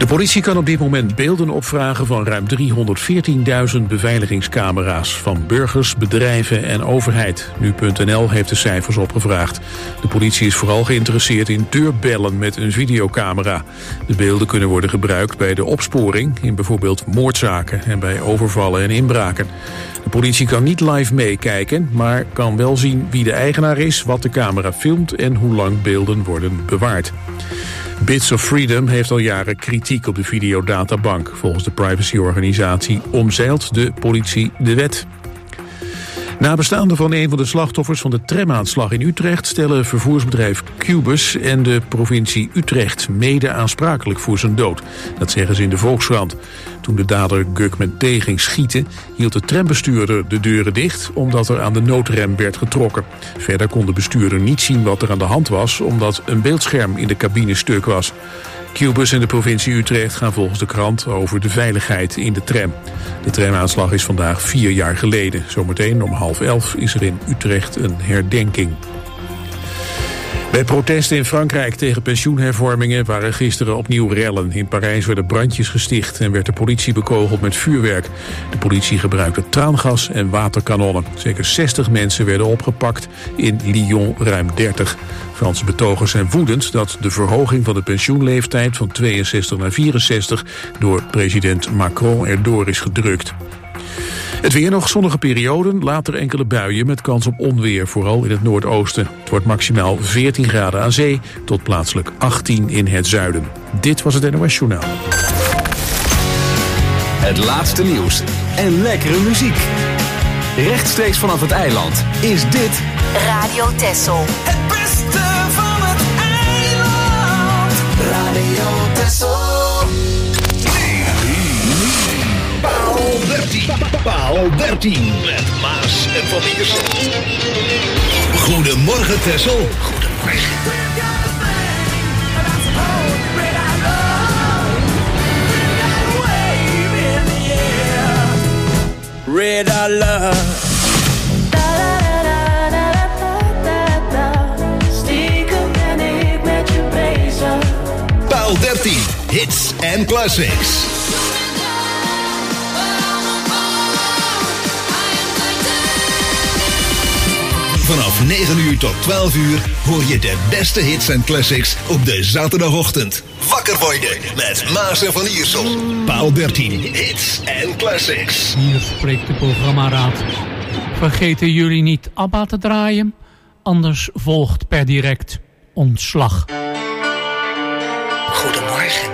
De politie kan op dit moment beelden opvragen van ruim 314.000 beveiligingscamera's van burgers, bedrijven en overheid. Nu.nl heeft de cijfers opgevraagd. De politie is vooral geïnteresseerd in deurbellen met een videocamera. De beelden kunnen worden gebruikt bij de opsporing in bijvoorbeeld moordzaken en bij overvallen en inbraken. De politie kan niet live meekijken, maar kan wel zien wie de eigenaar is, wat de camera filmt en hoe lang beelden worden bewaard. Bits of Freedom heeft al jaren kritiek op de videodatabank. Volgens de privacyorganisatie omzeilt de politie de wet. Nabestaanden van een van de slachtoffers van de tramaanslag in Utrecht stellen vervoersbedrijf Qbus en de provincie Utrecht mede aansprakelijk voor zijn dood. Dat zeggen ze in de Volkskrant. Toen de dader Guk met thee ging schieten, hield de trambestuurder de deuren dicht omdat er aan de noodrem werd getrokken. Verder kon de bestuurder niet zien wat er aan de hand was omdat een beeldscherm in de cabine stuk was. Qbus en de provincie Utrecht gaan volgens de krant over de veiligheid in de tram. De tramaanslag is vandaag 4 jaar geleden. Zometeen om 10:30 is er in Utrecht een herdenking. Bij protesten in Frankrijk tegen pensioenhervormingen waren gisteren opnieuw rellen. In Parijs werden brandjes gesticht en werd de politie bekogeld met vuurwerk. De politie gebruikte traangas en waterkanonnen. Zeker 60 mensen werden opgepakt, in Lyon ruim 30. Franse betogers zijn woedend dat de verhoging van de pensioenleeftijd van 62 naar 64 door president Macron erdoor is gedrukt. Het weer nog zonnige perioden, later enkele buien met kans op onweer, vooral in het noordoosten. Het wordt maximaal 14 graden aan zee tot plaatselijk 18 in het zuiden. Dit was het NOS Journaal. Het laatste nieuws en lekkere muziek. Rechtstreeks vanaf het eiland is dit Radio Texel. Het beste van het eiland. Radio Texel. Paal 13 met Maas en Van Iersel. Goedemorgen Texel. Goedemorgen. Red I love. Stiekem ben ik met je bezig. Paal 13 hits en classics. Vanaf 9 uur tot 12 uur hoor je de beste hits en classics op de zaterdagochtend. Wakker worden met Maas en Van Iersel. Paal 13 hits en classics. Hier spreekt de programmaraad. Vergeten jullie niet ABBA te draaien? Anders volgt per direct ontslag. Goedemorgen.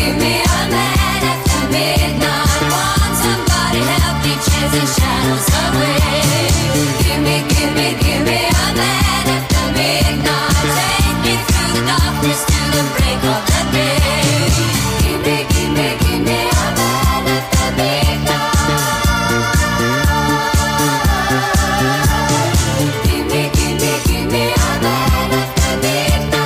give me a man after midnight. Want somebody help me chase the shadows away. Give me a man after midnight. Take me through the darkness to the break of the day. Give me a man after midnight. Give me a man after midnight.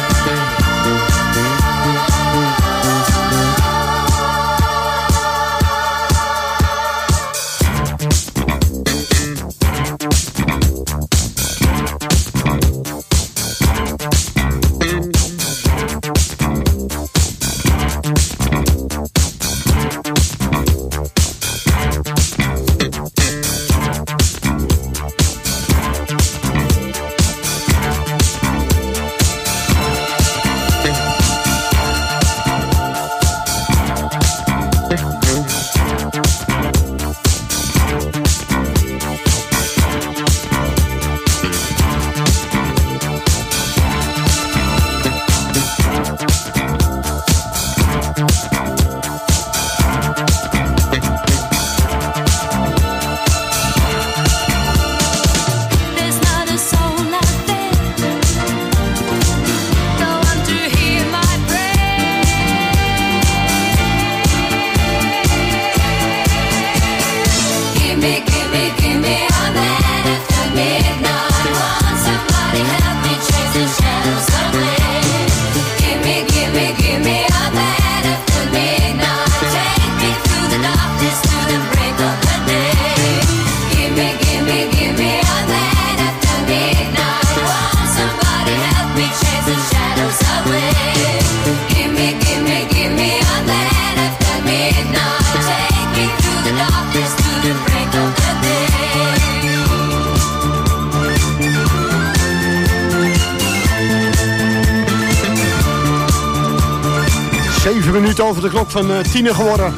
Over de klok van 10 geworden.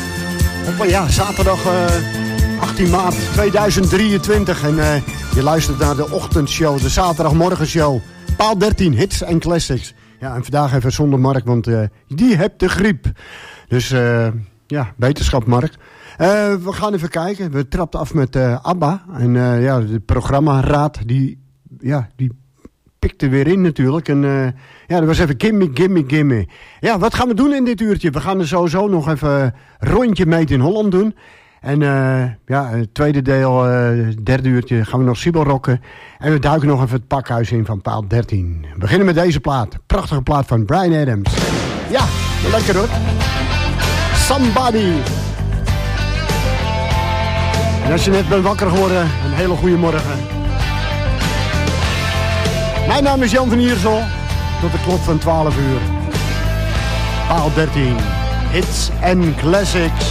Op zaterdag 18 maart 2023. En je luistert naar de ochtendshow, de zaterdagmorgenshow. Paal 13, hits en classics. Ja, en vandaag even zonder Mark, want die hebt de griep. Dus beterschap Mark. We gaan even kijken. We trapten af met ABBA. En de programmaraad, die pikte weer in natuurlijk. En dat was even gimme. Ja, wat gaan we doen in dit uurtje? We gaan er sowieso nog even een rondje Made in Holland doen. En het tweede deel, derde uurtje, gaan we nog Sibel rocken. En we duiken nog even het pakhuis in van paal 13. We beginnen met deze plaat. Prachtige plaat van Bryan Adams. Ja, lekker hoor. Somebody. En als je net bent wakker geworden, een hele goede morgen. Mijn naam is Jan van Iersel. Tot de klok van 12 uur. Paal 13. Hits and classics.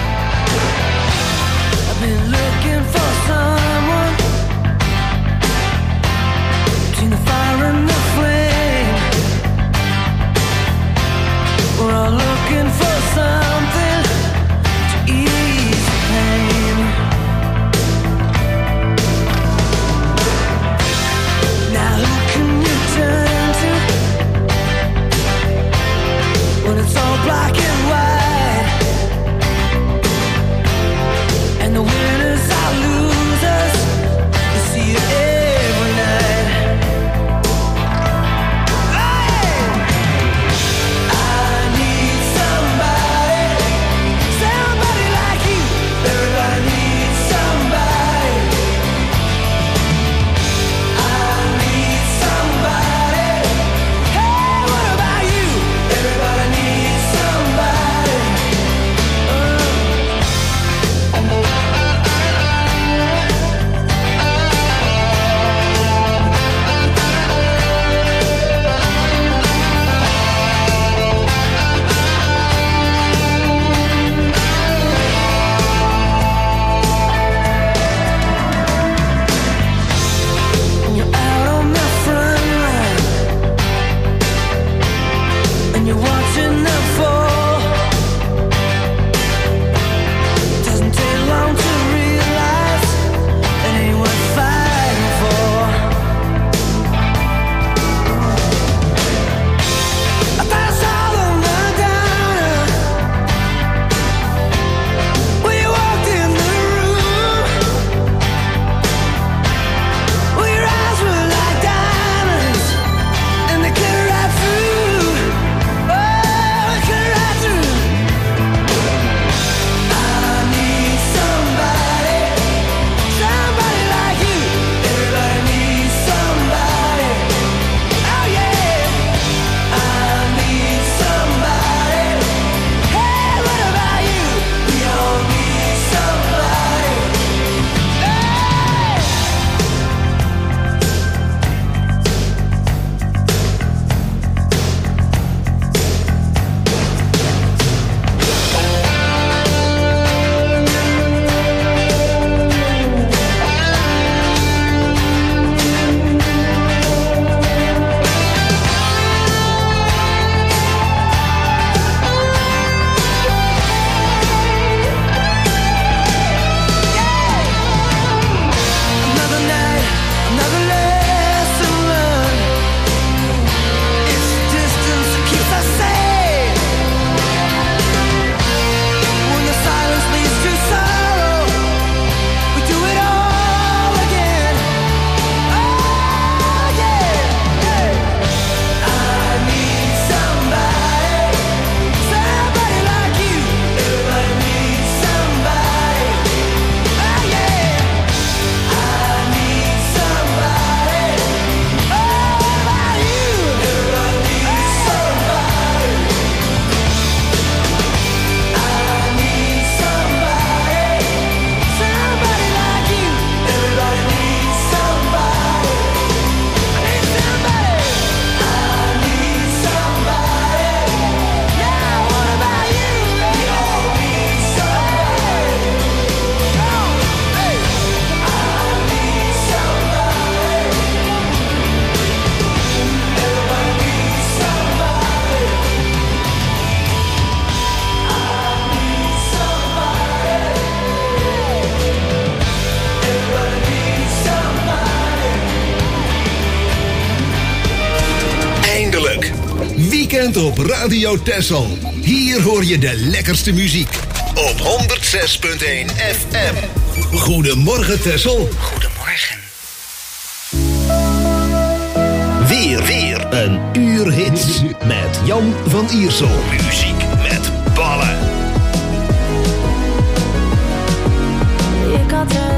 I've been looking for someone between the fire and the flame. We're all looking for something to ease the pain. Now who can you turn to when it's all black and white? And the winners are losers. You see it every night. Hey! I need somebody. bent op Radio Texel. Hier hoor je de lekkerste muziek. Op 106.1 FM. Goedemorgen Texel. Goedemorgen. Weer een uur hits met Jan van Iersel. Muziek met ballen. Ik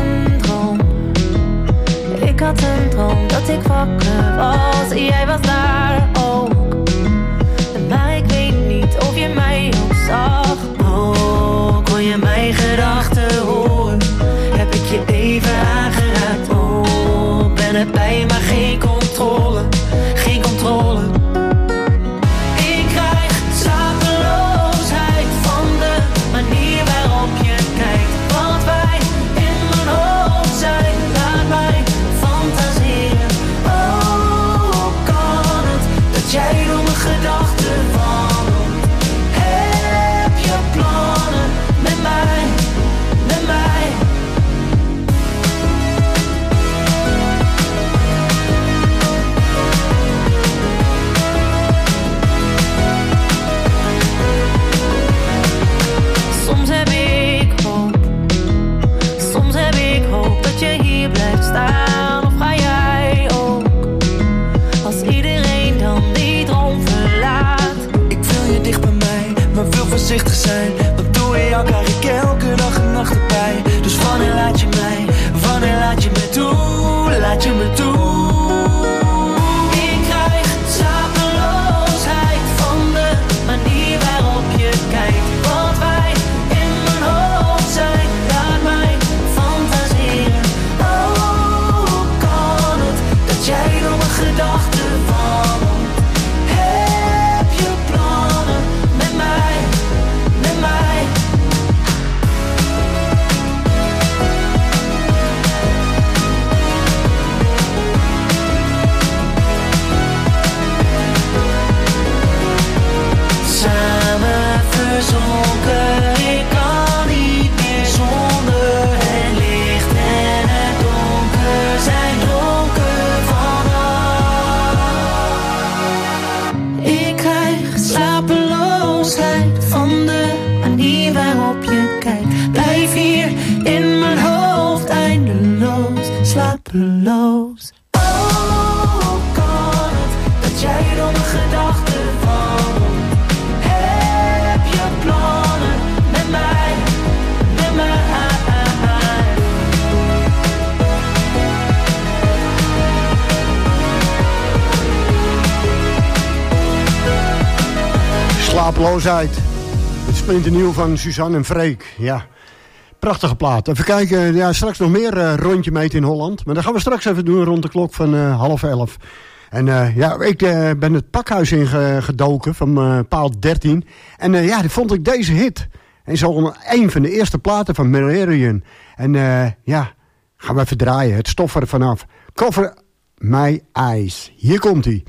had een droom dat ik wakker was. Jij was daar ook. Maar ik weet niet of je mij ook zag. Oh, kon je mijn gedachten horen? Heb ik je even aangeraakt? Oh, ben erbij maar geen controle. Geen controle. Ik krijg slapeloosheid van de manier waarop je kijkt. Wat wij in mijn hoofd zijn, laat mij fantaseren. Oh, hoe kan het dat jij door mijn gedachten wandelt? Heb je plannen met mij, met mij? Soms heb ik hoop dat je hier blijft staan. Of ga jij ook, als iedereen dan die droom verlaat? Ik wil je dicht bij mij, maar wil voorzichtig zijn. Want doe je elkaar, ik elke dag en nacht erbij. Dus wanneer laat je mij, wanneer laat je me toe? Laat je me toe? Ik krijg slapeloosheid van de manier waarop je kijkt. Wat wij in mijn hoofd zijn, laat mij fantaseren. Oh, hoe kan het dat jij door mijn gedachten wandelt? Heb je plannen met mij, met mij? Samen verzonken, ik kan niet meer zonder. Het licht en het donker zijn dronken vanaf. Ik krijg slapeloosheid van de manier waarop je kijkt. Blijf hier in mijn hoofd eindeloos slapeloos. Oh, hoe kan het dat jij door mijn gedachten wandelt? Heb je plannen met mij, met mij? Slapeloosheid. Het splinternieuw van Suzanne en Freek. Ja, prachtige plaat. Even kijken, ja, straks nog meer rondje meten in Holland. Maar dat gaan we straks even doen rond de klok van 10:30. En ja, ik ben het pakhuis ingedoken van paal 13. En ja, die vond ik deze hit. En zo een van de eerste platen van Marillion. En ja, gaan we even draaien. Het stof er vanaf. Cover My Eyes. Hier komt hij.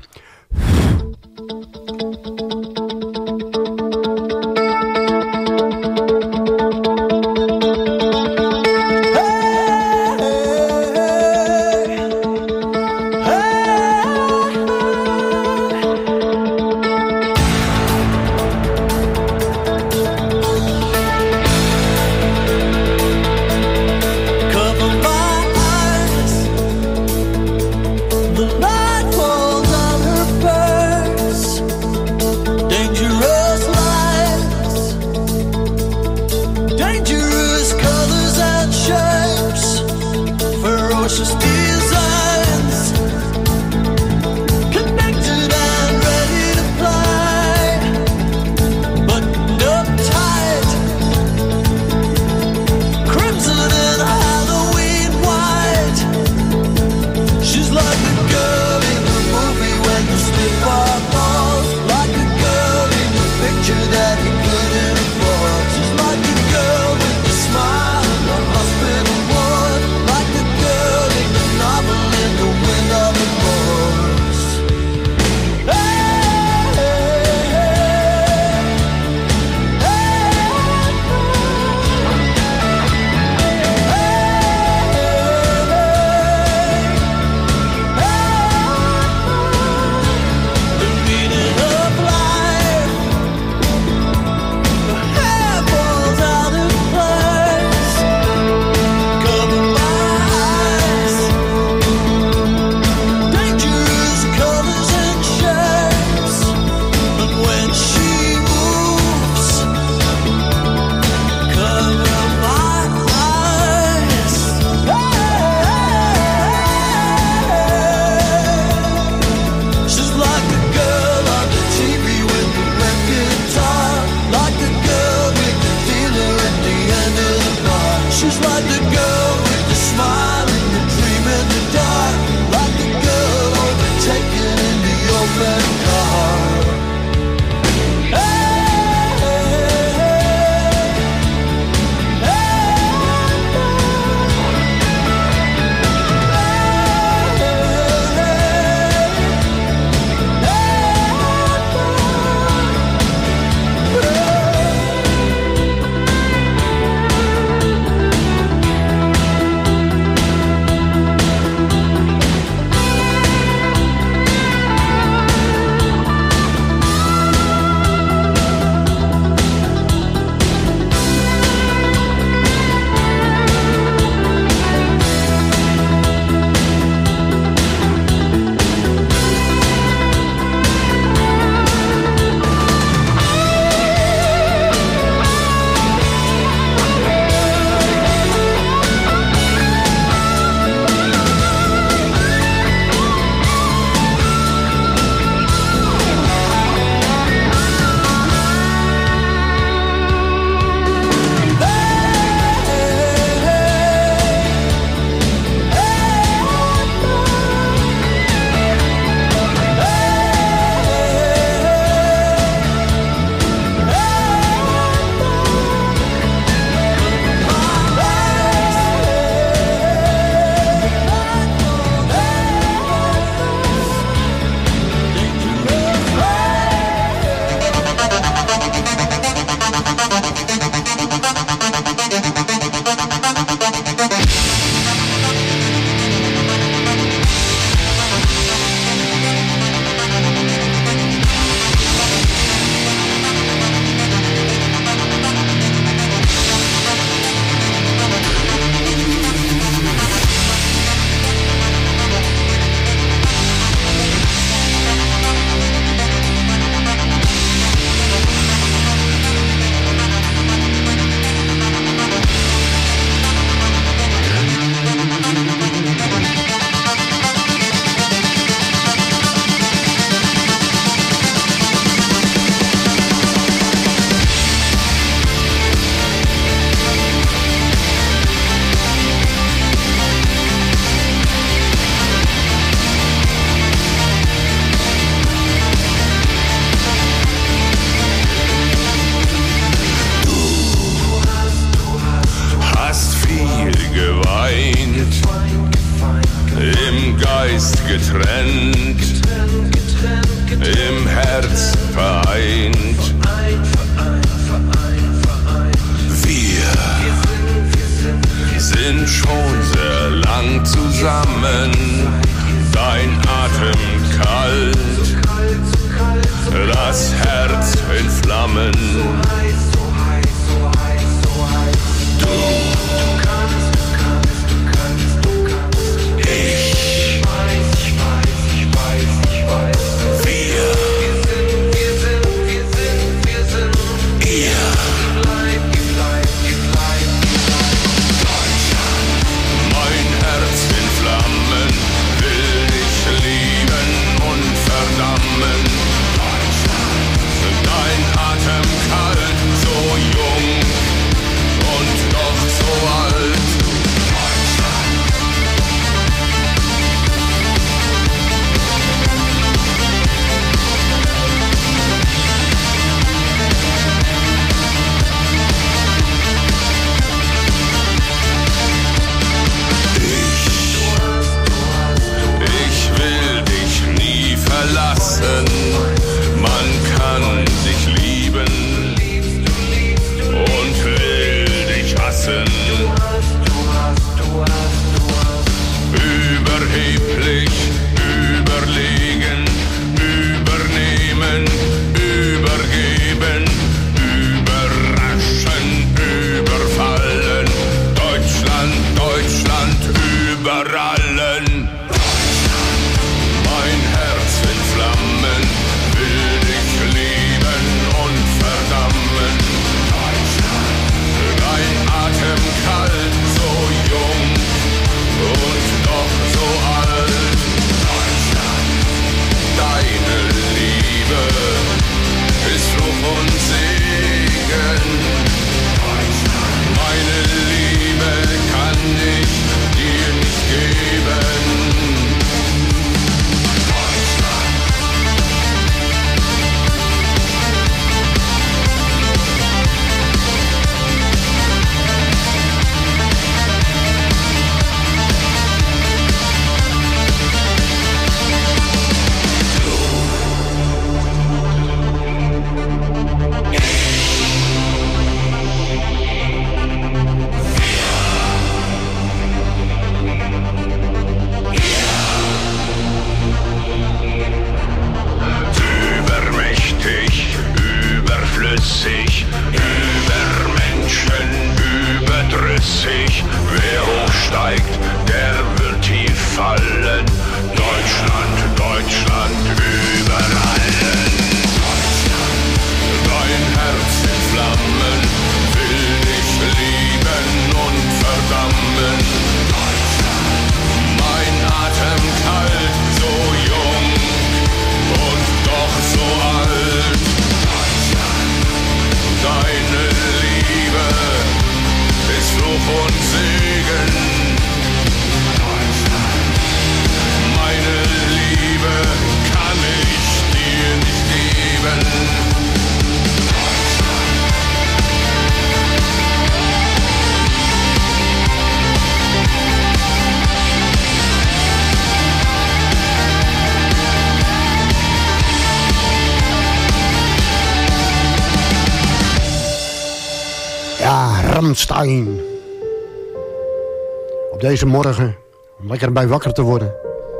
The light falls on her face. und Segen. Ja, Rammstein. Op deze morgen, om lekker erbij wakker te worden.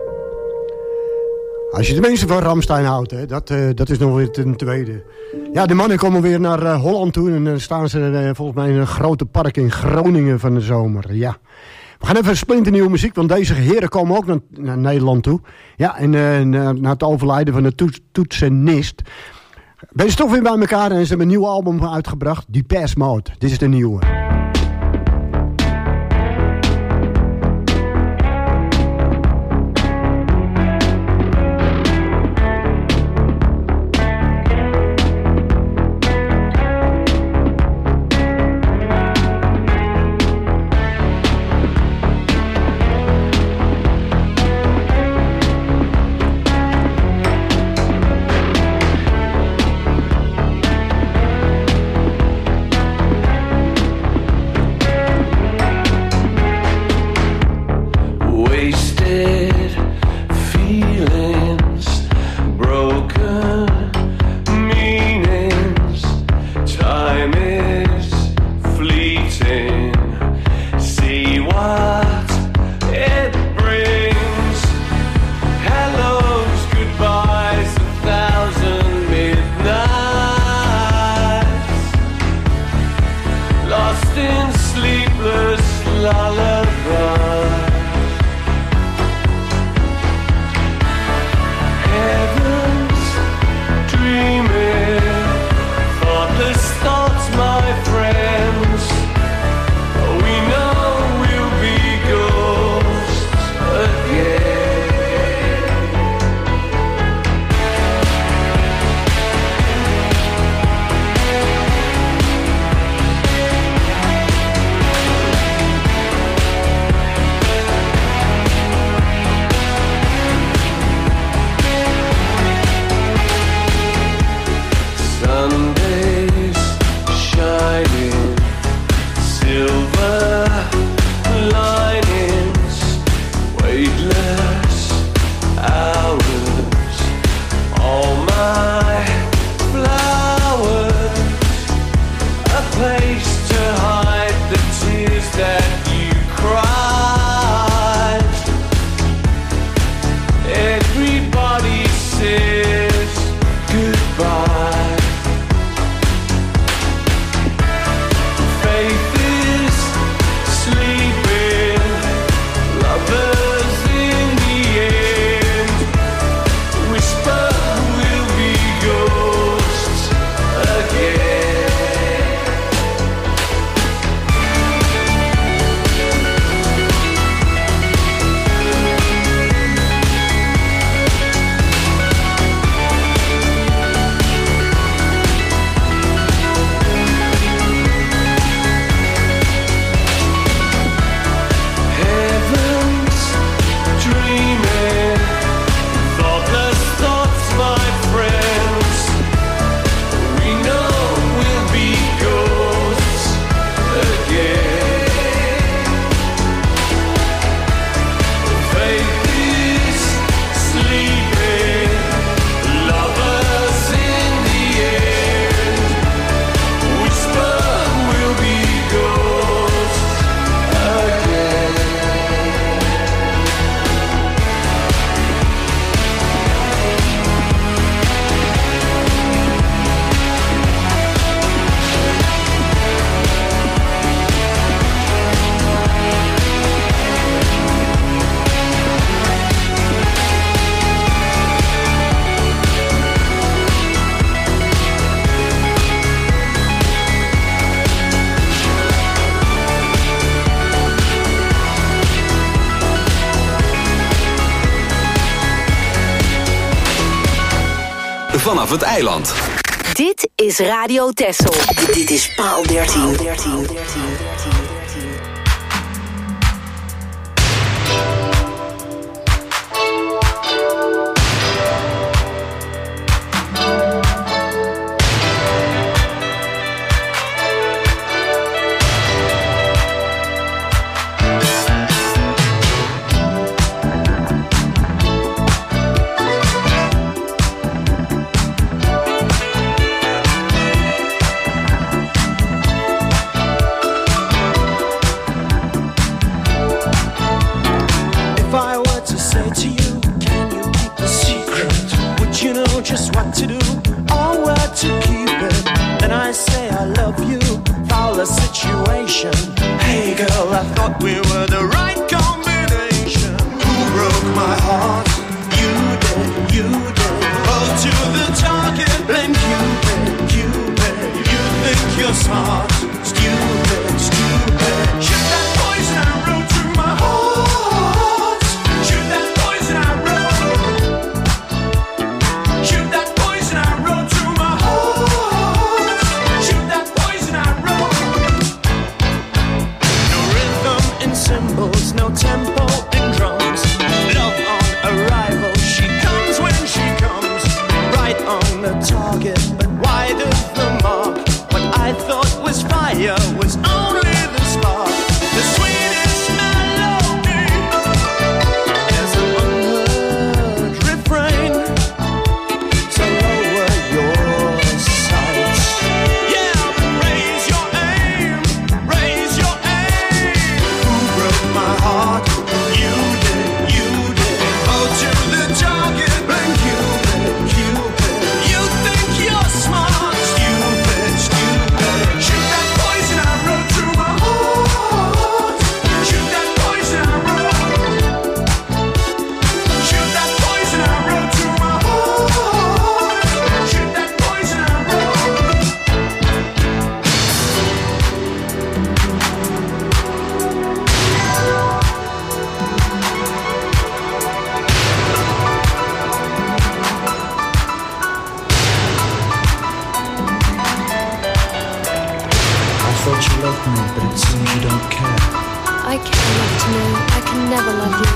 Als je de mensen van Rammstein houdt, hè, dat is nog weer ten tweede. Ja, de mannen komen weer naar Holland toe. En dan staan ze volgens mij in een grote park in Groningen van de zomer. Ja. We gaan even splinternieuwe muziek, want deze heren komen ook naar Nederland toe. Ja, en na het overlijden van de toetsenist ben je toch weer bij elkaar en ze hebben een nieuw album uitgebracht. Depeche Mode. Dit is de nieuwe. Vanaf het eiland. Dit is Radio Texel. Dit is Paal 13. recall a situation. Hey girl, I thought we were the right combination. Who broke my heart? You did, you did. Oh, to the target, blame Cupid, Cupid. You think you're smart, stupid, stupid. Shoot that poison arrow through my heart. Shoot that poison arrow. Shoot that poison arrow through my heart. Shoot that poison arrow. No rhythm in cymbals, no tempo in drums. Love on arrival, she comes when she comes. Right on the target, but wide of the mark. What I thought was fire was only the spark. The sweetest melody. There's an unheard refrain. So lower your sights. Yeah, raise your aim. Raise your aim. Who broke my heart? You did, you did. Oh, to the target, bang Cupid, Cupid. You think you're smart, stupid, stupid. Shoot that poison arrow through my heart. Shoot that poison arrow. Shoot that poison arrow through my heart. Shoot that poison arrow. I thought you loved me, but it seems you don't care. I care enough to know I can never love you.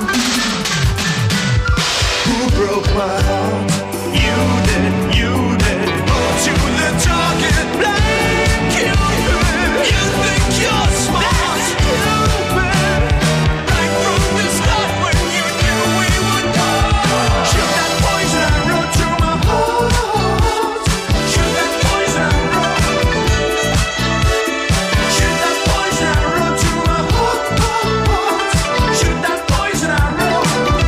Who broke my heart? You did, you did. To the target, blame Cupid. You think you're smart, stupid. Right from the start when you knew we would part. Shoot that poison arrow through my heart. Shoot that poison arrow. Shoot that poison arrow through my heart. Shoot that poison arrow.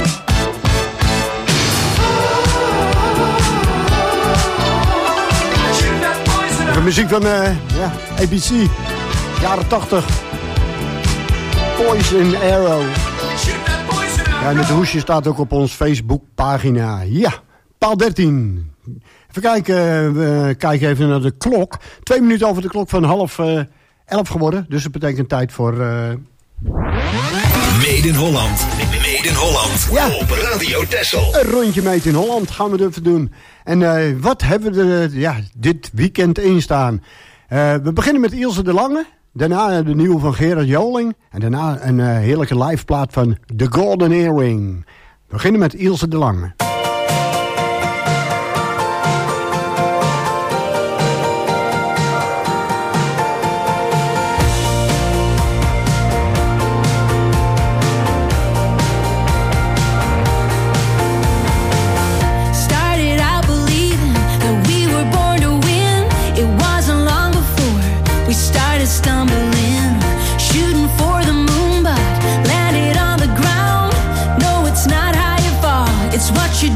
Shoot that poison De muziek van ABC, jaren 80. Poison Arrow. Ja, en het hoesje staat ook op ons Facebookpagina. Ja, paal 13. Even kijken, we kijken even naar de klok. 2 minuten over de klok van 10:30 geworden. Dus dat betekent tijd voor... Made in Holland. Made in Holland. Ja. Op Radio Texel. Een rondje Made in Holland gaan we even doen. En wat hebben we dit weekend instaan? We beginnen met Ilse de Lange. Daarna de nieuwe van Gerard Joling. En daarna een heerlijke liveplaat van The Golden Earring. We beginnen met Ilse de Lange. Started out believing that we were born to win. It wasn't long before we started stumbling, shooting for the moon, but landed on the ground. No, it's not how you fall, it's what you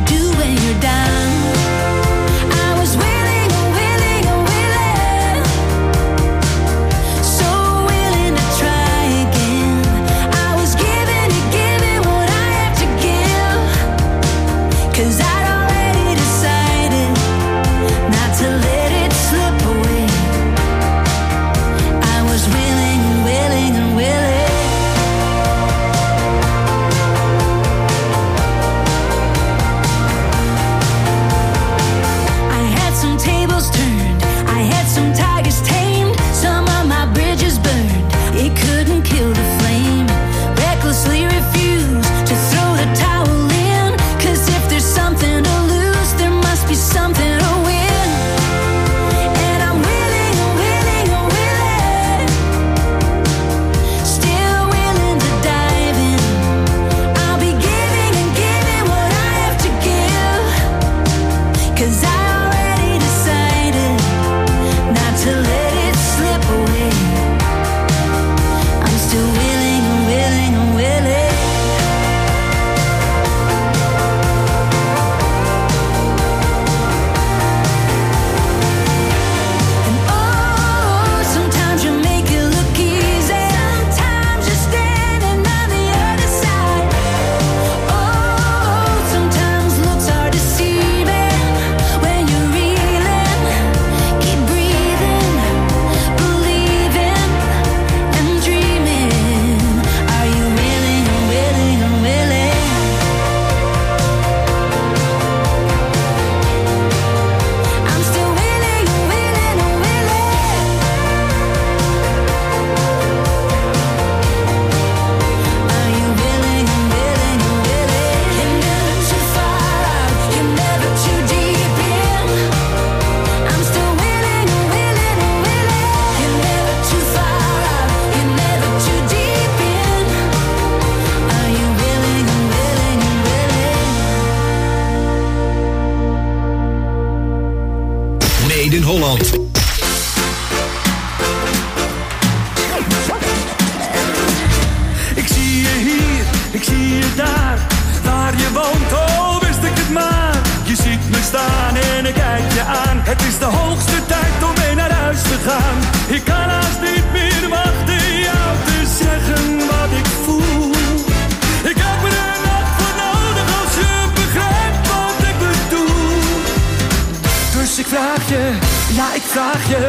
Het is de hoogste tijd om mee naar huis te gaan. Ik kan haast niet meer wachten jou te zeggen wat ik voel. Ik heb er een nacht voor nodig als je begrijpt wat ik bedoel. Dus ik vraag je, ja ik vraag je.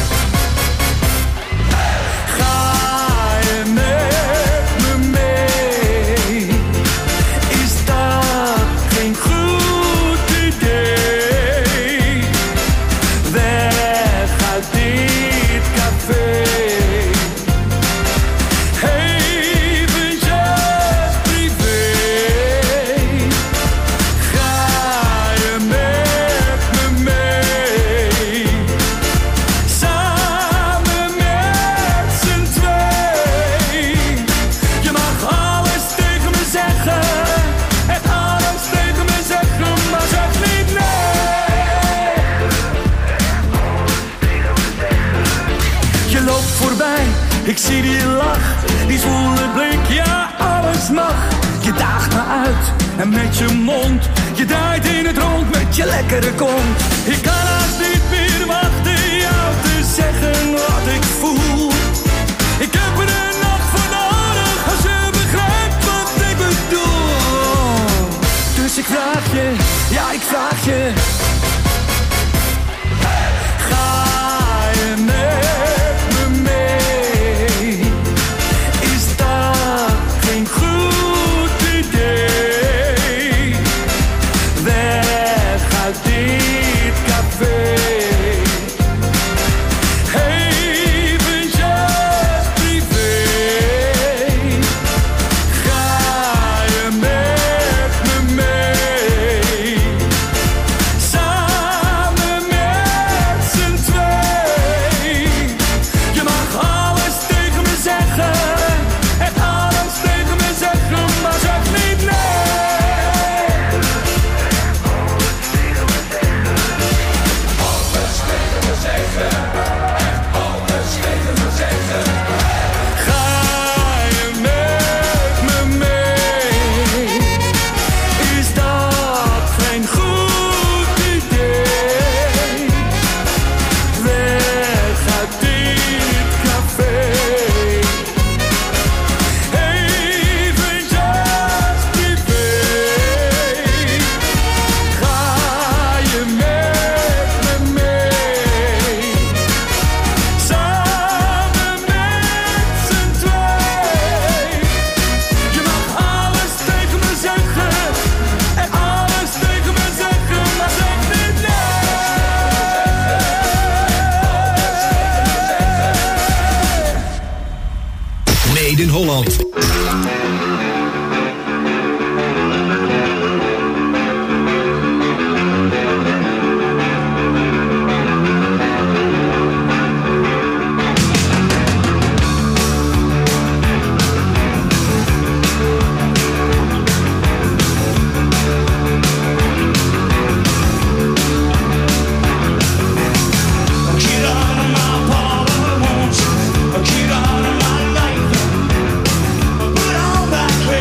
Ga je met me mee? Is dat geen goed idee? Weg uit dit café. Eventjes privé. Ga je met me mee? Samen met z'n twee. Je mag alles tegen me zeggen. Echt alles tegen me zeggen, maar zeg niet nee. Je loopt voorbij, ik zie die lach, die zwoele blik, ja alles mag. Je daagt me uit en met je mond, je draait in het rond met je lekkere kont. Ik kan haast niet meer wachten jou te zeggen wat ik voel. Ik heb er een nacht voor nodig als je begrijpt wat ik bedoel. Dus ik vraag je, ja ik vraag je. Ga je met me mee? Is dat geen goed idee? Weg uit dit café. Eventjes privé. Ga je met me mee? Samen met z'n twee. Je mag alles tegen me zeggen. Echt alles tegen me zeggen, maar zeg niet nee. Ga je met me mee? Is dat geen goed idee? Weg uit dit café. Eventjes privé. Ga je met me mee? Samen met z'n twee. Je mag alles tegen me zeggen. En alles tegen me zeggen, maar zeg niet nee. Made in Holland. Get out of my parlor, won't you? Get out of my life. Put on that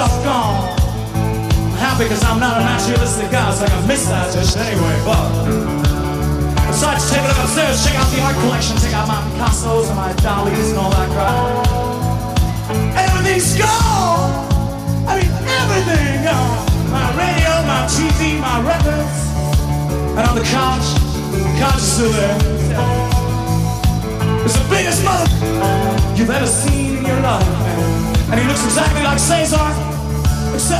stuff gone. I'm happy because I'm not a materialistic guy, so I can miss that just anyway, but besides take a look upstairs, check out the art collection, check out my Picassos and my Dalis and all that crap. Everything's gone! I mean, everything gone! My radio, my TV, my records. And on the couch is still there. It's the biggest mother you've ever seen in your life, man. And he looks exactly like Cesar, except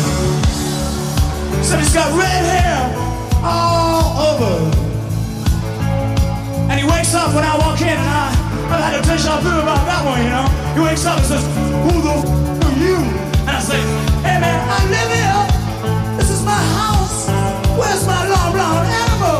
he's got red hair all over. And he wakes up when I walk in, and I've had a deja vu about that one, you know. He wakes up and says, "Who the f*** are you?" And I say, "Hey man, I live here. This is my house. Where's my long blonde animal?"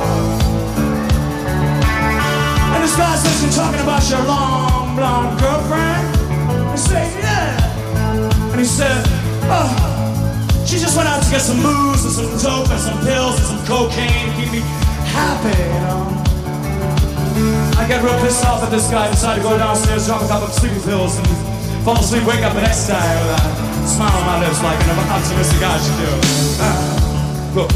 And this guy says, "You're talking about your long blonde girlfriend?" I say, "Yeah." And he said, "Oh, she just went out to get some booze and some dope and some pills and some cocaine to keep me happy, you know." I get real pissed off that this guy decided to go downstairs, drop a couple of sleeping pills, and fall asleep, wake up the next day with a smile on my lips like an optimistic guy should do. Go.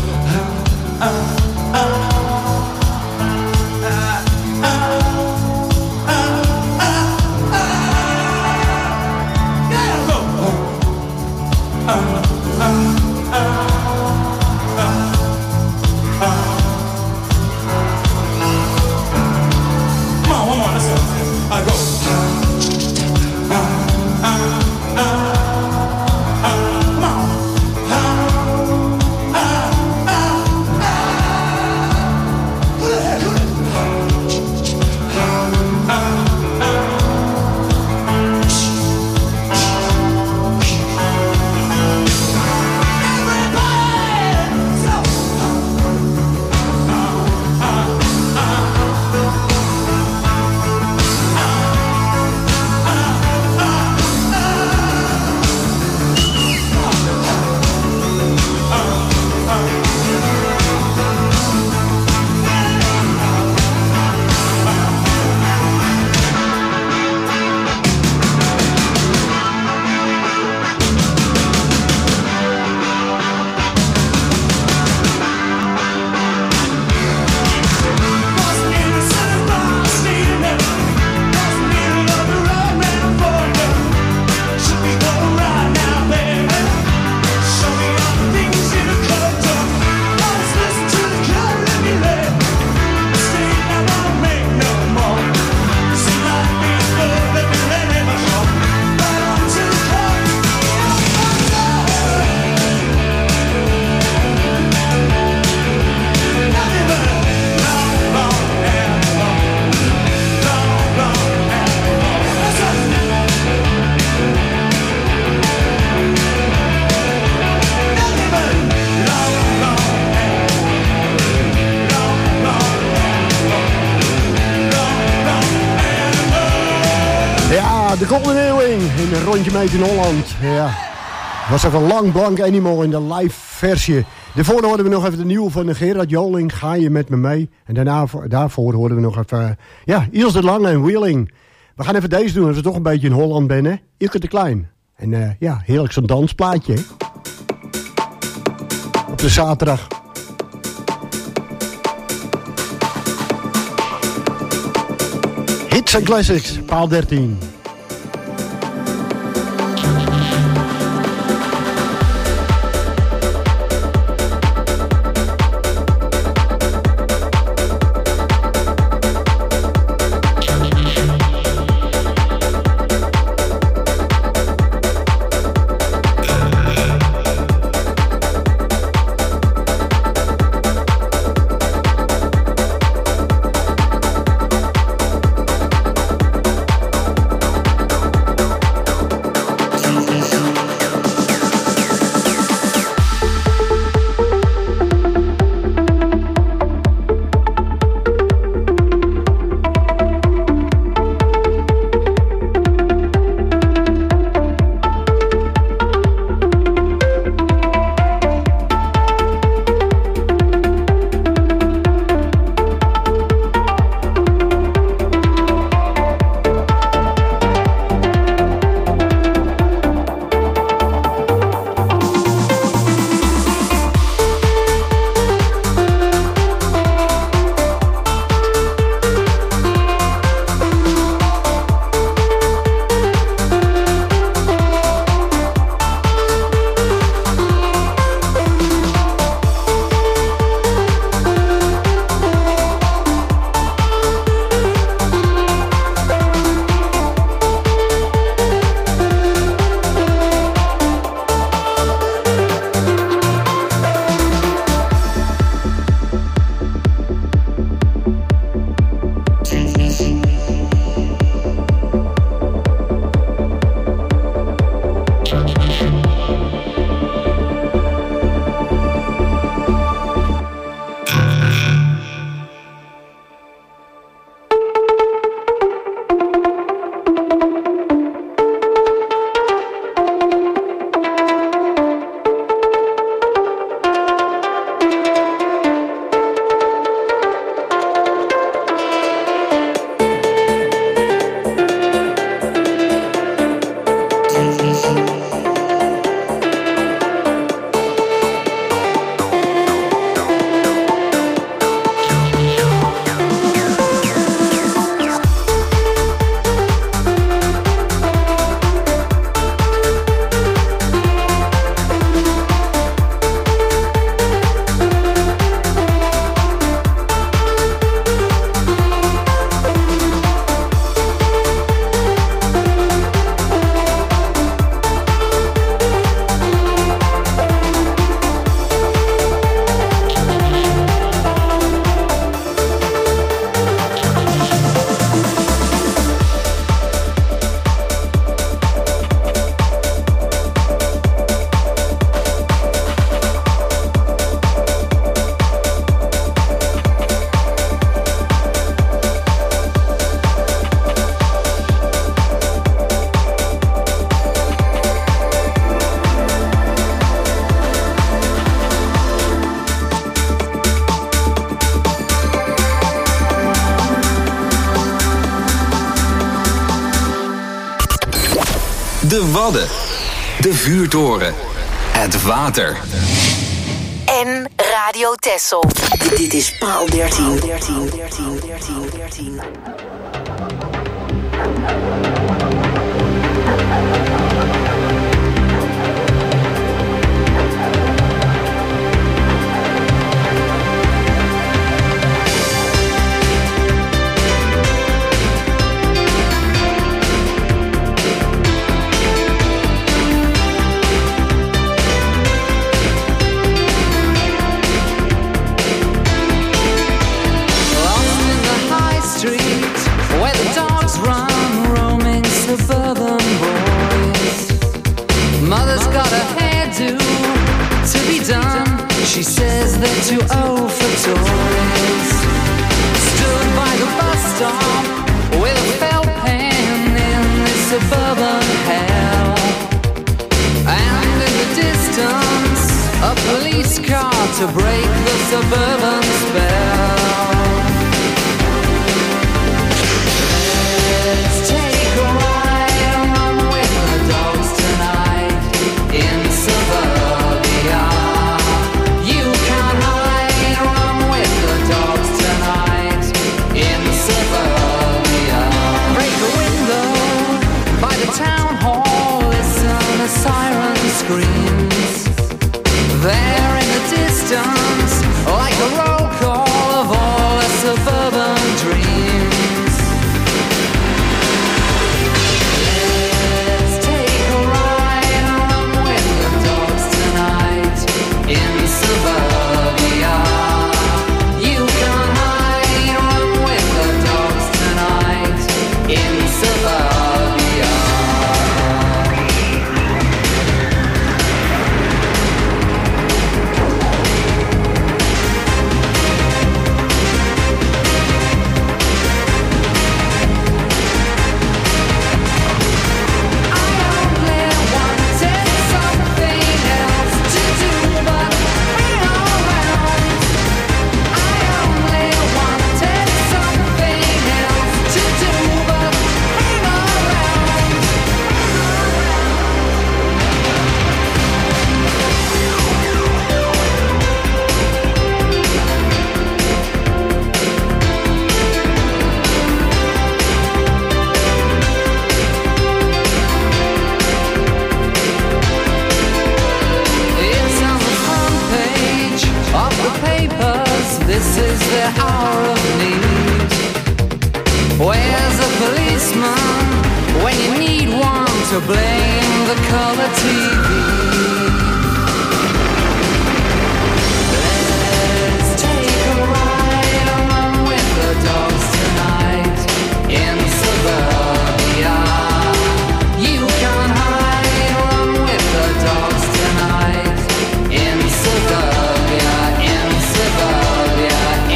De Golden Earring in een rondje mee in Holland. Ja. Was even Lang Blank Animal in de live versie. Daarvoor hoorden we nog even de nieuwe van Gerard Joling. Ga je met me mee? En daarvoor hoorden we nog even... Iels de Lange en Wheeling. We gaan even deze doen als we toch een beetje in Holland ben, hè? Ilke de Klein. En heerlijk zo'n dansplaatje, hè? Op de zaterdag. Hits en classics, paal 13. De Wadden. De Vuurtoren. Het water. En Radio Texel. Dit is Paal 13. She says they're too old for toys. Stood by the bus stop with a felt pen in this suburban hell. And in the distance, a police car to break the suburban spell. Let's take a ride along with the dogs tonight in suburbia. Town hall, listen to siren screams. There in the distance, like a roll call of all the suburban dreams. Let's take a ride along with the dogs tonight in suburbia. You can hide along with the dogs tonight in suburbia. This is the hour of need. Where's a policeman when you need one to blame the color TV? Let's take a ride along with the dogs tonight in suburbia. You can hide along with the dogs tonight in suburbia, in suburbia.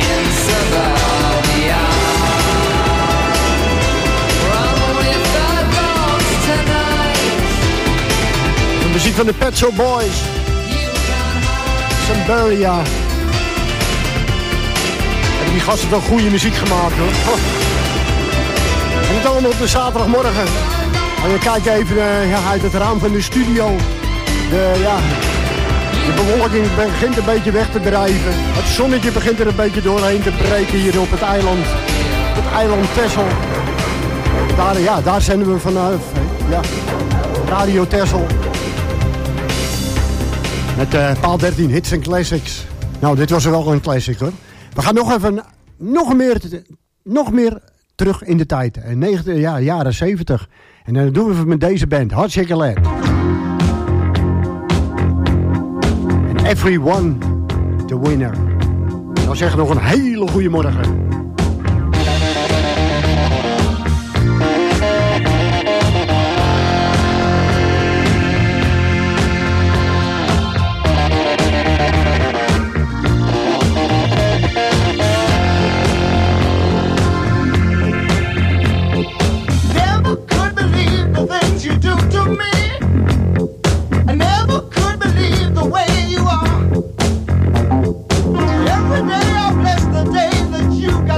De muziek van de Pet Shop Boys. Suburbia. Hebben die gasten wel goede muziek gemaakt hoor. En het allemaal op de zaterdagmorgen. En je kijkt even uit het raam van de studio. De bewolking begint een beetje weg te drijven. Het zonnetje begint er een beetje doorheen te breken hier op het eiland. Het eiland Texel. Daar zenden we vanuit. Radio Texel. Met Paal 13 hits en classics. Nou, dit was wel een classic hoor. We gaan nog meer terug in de tijd. Jaren 70. En dan doen we het met deze band. Hartstikke leuk. And everyone the winner. Ik zou zeggen nog een hele goede morgen. Every day I bless the day that you got.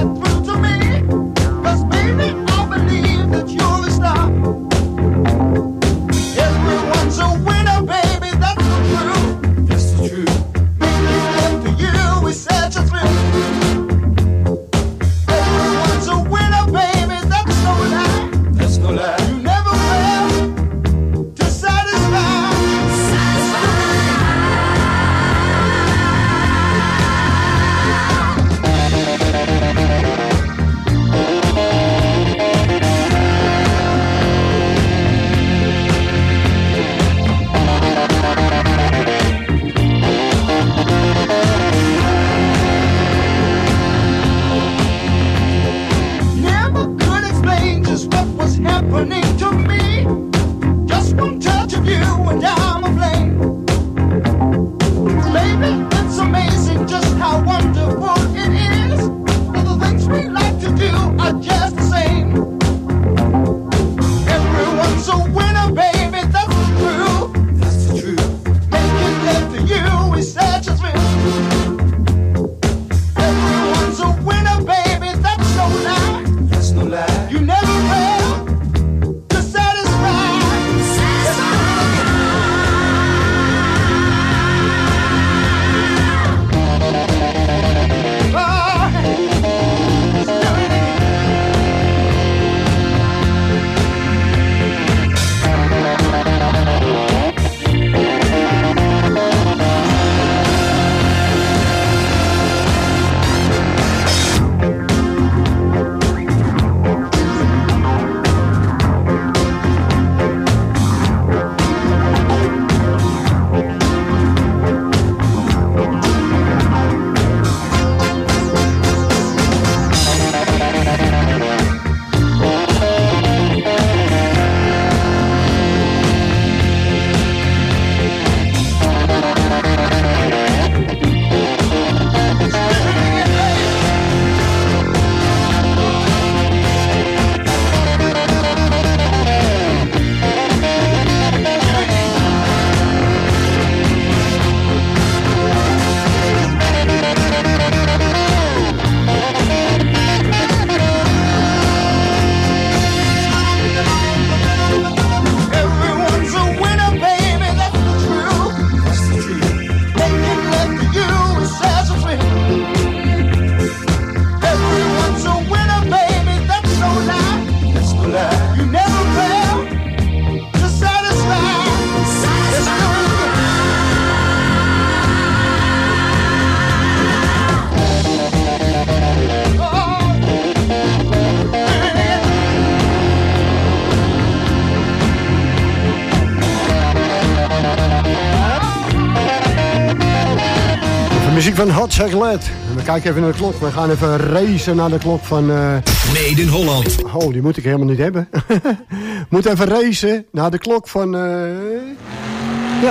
Muziek van Hot Chocolate. We kijken even naar de klok. We gaan even racen naar de klok van... Made in Holland. Oh, die moet ik helemaal niet hebben. Moet even racen naar de klok van... Ja.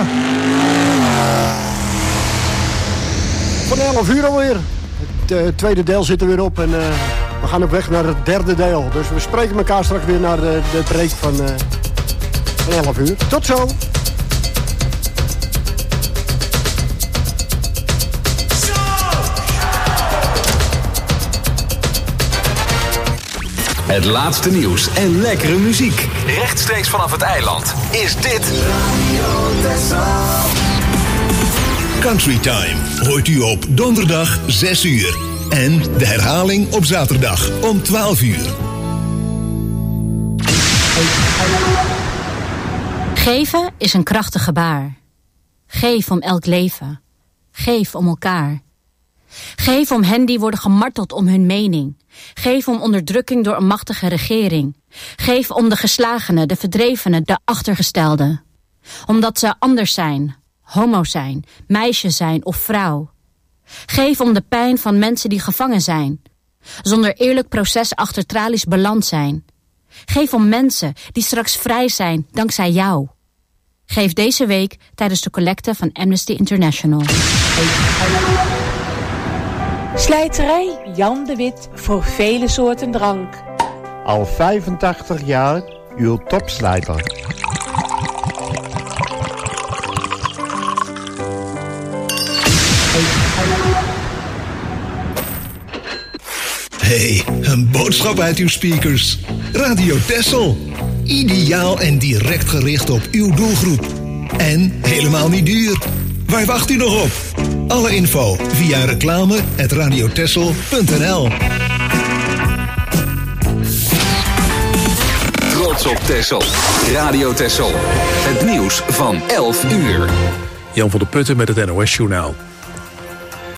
Van 11 uur alweer. Het tweede deel zit er weer op. En we gaan op weg naar het derde deel. Dus we spreken elkaar straks weer naar de break van 11 uur. Tot zo. Het laatste nieuws en lekkere muziek. Rechtstreeks vanaf het eiland is dit... Country Time hoort u op donderdag 6 uur. En de herhaling op zaterdag om 12 uur. Geven is een krachtig gebaar. Geef om elk leven. Geef om elkaar. Geef om hen die worden gemarteld om hun mening. Geef om onderdrukking door een machtige regering. Geef om de geslagenen, de verdrevenen, de achtergestelden. Omdat ze anders zijn, homo zijn, meisje zijn of vrouw. Geef om de pijn van mensen die gevangen zijn. Zonder eerlijk proces achter tralies beland zijn. Geef om mensen die straks vrij zijn dankzij jou. Geef deze week tijdens de collecte van Amnesty International. Slijterij Jan de Wit voor vele soorten drank. Al 85 jaar uw topslijter. Hey, een boodschap uit uw speakers. Radio Texel. Ideaal en direct gericht op uw doelgroep. En helemaal niet duur. Waar wacht u nog op? Alle info via reclame@radiotexel.nl. Trots op Texel. Radio Texel. Het nieuws van 11 uur. Jan van der Putten met het NOS-journaal.